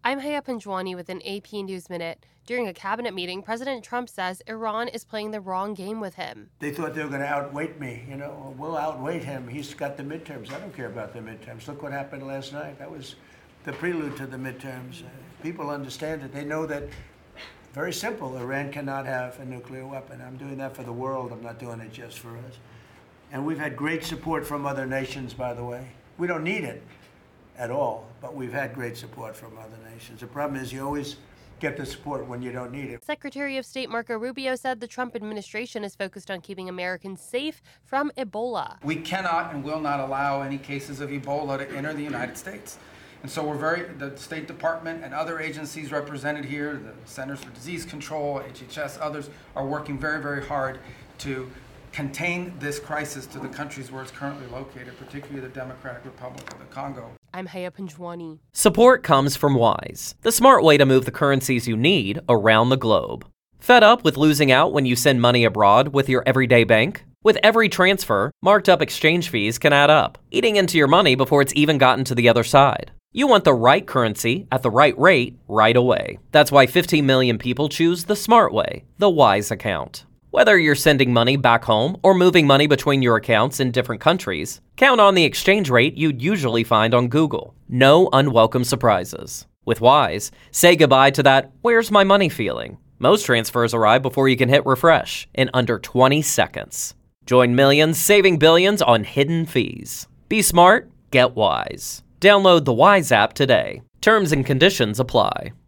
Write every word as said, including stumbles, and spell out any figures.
I'm Haya Panjwani with an A P News Minute. During a cabinet meeting, President Trump says Iran is playing the wrong game with him. They thought they were going to outweight me. You know, we'll outweight him. He's got the midterms. I don't care about the midterms. Look what happened last night. That was the prelude to the midterms. Uh, people understand it. They know that, very simple, Iran cannot have a nuclear weapon. I'm doing that for the world. I'm not doing it just for us. And we've had great support from other nations, by the way. We don't need it at all, but we've had great support from other nations. The problem is you always get the support when you don't need it. Secretary of State Marco Rubio said the Trump administration is focused on keeping Americans safe from Ebola. We cannot and will not allow any cases of Ebola to enter the United States. And so we're very, the State Department and other agencies represented here, the Centers for Disease Control, H H S, others, are working very, very hard to contain this crisis to the countries where it's currently located, particularly the Democratic Republic of the Congo. I'm Haya Panjwani. Support comes from Wise, the smart way to move the currencies you need around the globe. Fed up with losing out when you send money abroad with your everyday bank? With every transfer, marked up exchange fees can add up, eating into your money before it's even gotten to the other side. You want the right currency at the right rate right away. That's why fifteen million people choose the smart way, the Wise account. Whether you're sending money back home or moving money between your accounts in different countries, count on the exchange rate you'd usually find on Google. No unwelcome surprises. With Wise, say goodbye to that "where's my money" feeling. Most transfers arrive before you can hit refresh in under twenty seconds. Join millions saving billions on hidden fees. Be smart, get Wise. Download the Wise app today. Terms and conditions apply.